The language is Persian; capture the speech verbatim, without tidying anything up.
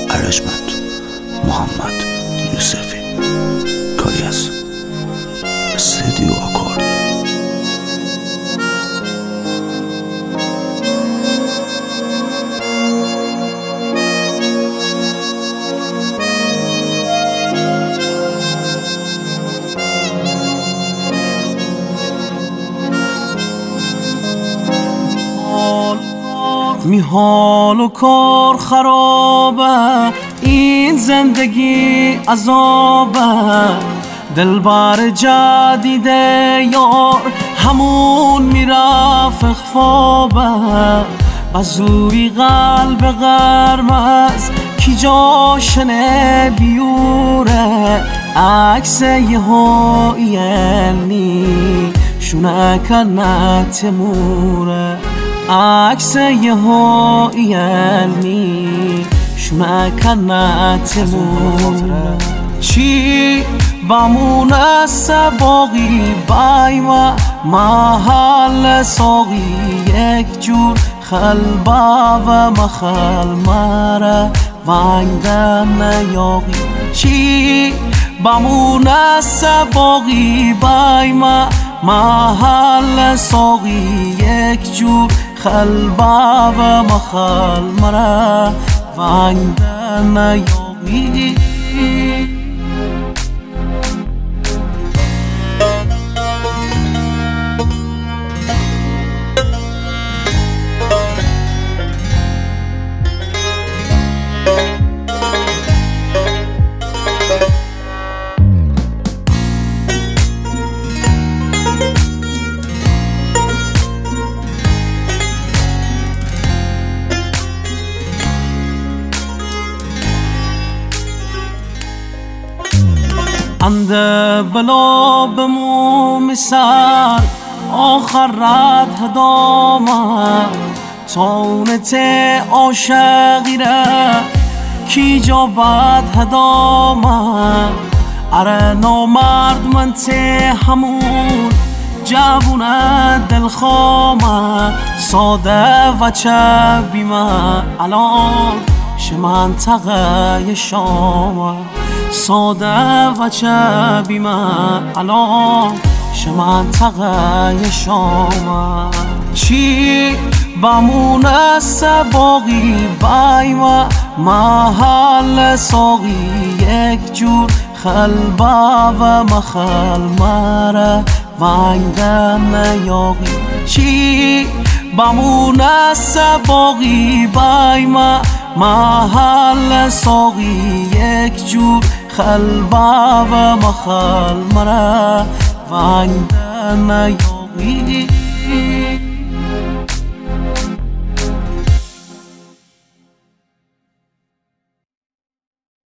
ارجمند محمد یوسفی، کاری از استودیو آکورد. می حال و کار خرابه، این زندگی عذابه. دلبر جدیده یار همون میرفت اخفابه. بزوی قلب قرمز کی جاشنه بیوره. عکس یه هایلنی شونه کنه تموره. عکس یه هایلنی شونه کنه تموره. چی بمونه سباقی بایما محل ساقی یک جور خلبا و مخل مره ونگم نیاقی. چی بمونه سباقی بایما محل ساقی یک جور خلبا و مخل مره ونگم نیاقی. انده بلا بموم سر آخر رد هدامه. تاونت عاشقی ره کی جا بد هدامه. اره نامرد من ته همون جوونه دلخامه. ساده و چه بیمه الان شمنطقه شامه. ساده و چه بیمه الان شمنطقه شامه. چی بمونه سباقی بایما محل ساقی یک جور خلبا و مخل مره ونگم نیاقی. چی بمونه سباقی بایما محل ساقی یک جور خلبا و مخل مره ونگم نیاقی.